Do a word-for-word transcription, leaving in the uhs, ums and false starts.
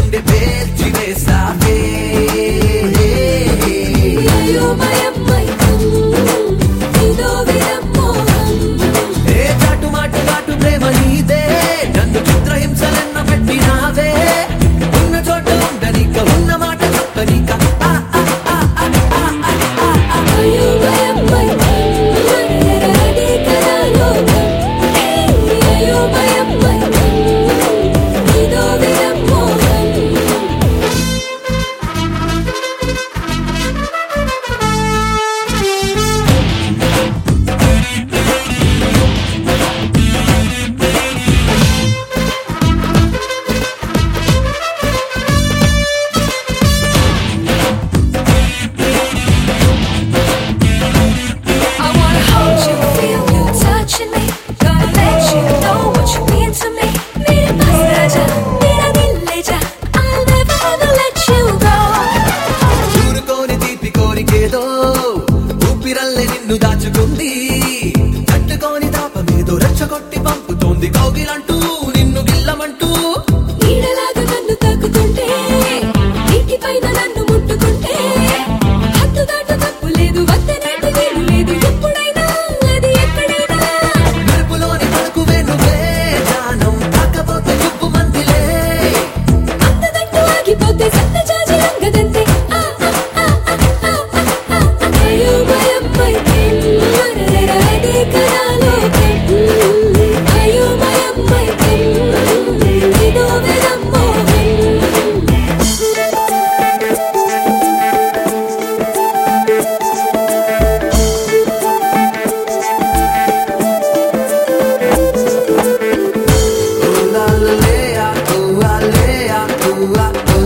గుండె పేల్చి వేసావే ఏ చాటు మాటు కాటు ప్రేమ నీదే నన్ను చిత్రహింసలెన్న పెట్టినావే ఉన్న చోట ఉండనిక ఉన్న మాట చెప్పనిక ఏదో ఊపిరల్లే నిన్ను దాచుకుంది తట్టుకోని తాపమేదో రెచ్చగొట్టి పంపుతోంది కౌగిలంటూ నిన్ను గిల్లమంటూ నీడలాగా నన్ను తాకుతుంటే ఇంటి పైన నన్ను ముట్టుకుంటే హద్దు దాటు తప్పు లేదు వద్దనేది వీలు లేదు ఎప్పుడైనా అది ఎక్కడైనా మెరుపులోని పలుకువే నువ్వే జానం తాకపోతే చుప్పు మందిలే అందదంటూ ఆగిపోతే సన్న జాజి రంగదంతే Ooh, la, la, la, ooh, la, la, ooh, la.